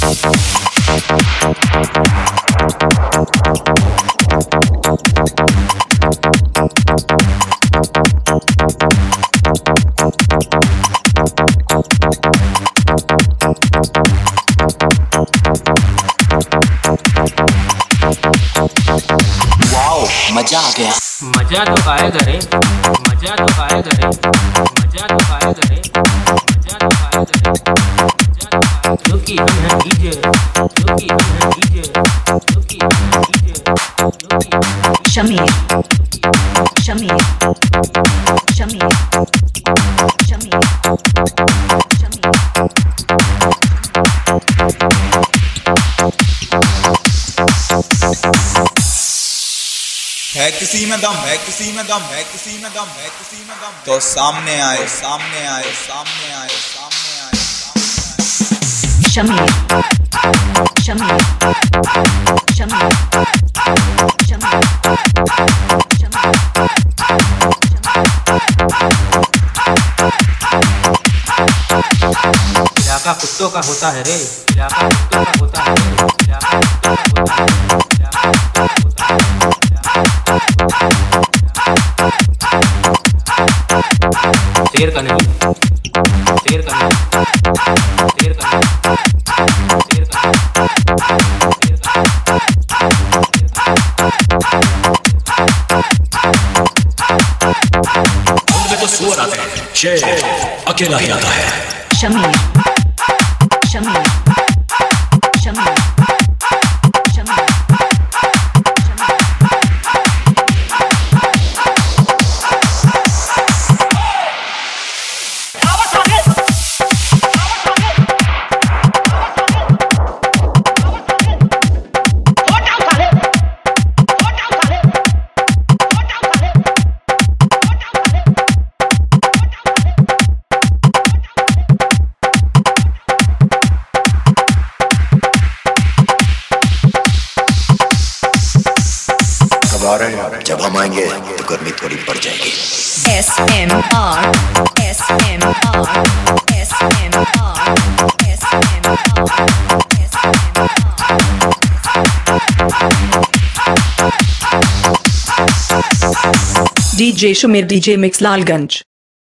मजा आ गया। मजा तो आएगा रे, मजा तो आएगा रे, मजा तो आएगा रे, मजा तो आएगा रे, मजा तो आएगा। क्योंकि हम हैं डीजे, क्योंकि हम हैं डीजे, क्योंकि हम हैं डीजे, क्योंकि हम हैं डीजे। शमीर शमीर शमीर शमीर शमीर। है किसी में दम, है किसी में दम, है किसी में दम, है किसी में दम, तो सामने आए, सामने आए, सामने आए, सामने आए, सामने आए। शमीर शमीर शमीर शमीर शमीर। इलाका कुत्तों का होता है रे, इलाका कुत्तों का होता है रे, इलाका कुत्तों का होता है रे, इलाका कुत्तों का होता है रे। शेर का नहीं, शेर का नहीं, शेर का नहीं, शेर का नहीं, शेर का उनमें तो सुअर आते हैं, शेर अकेला ही आता है। शमीर शमीर शमीर शमीर। जब हम आएंगे तो गर्मी थोड़ी बढ़ जाएगी। SMR SMR SMR SMR DJ Shumir DJ Mix Lalganj।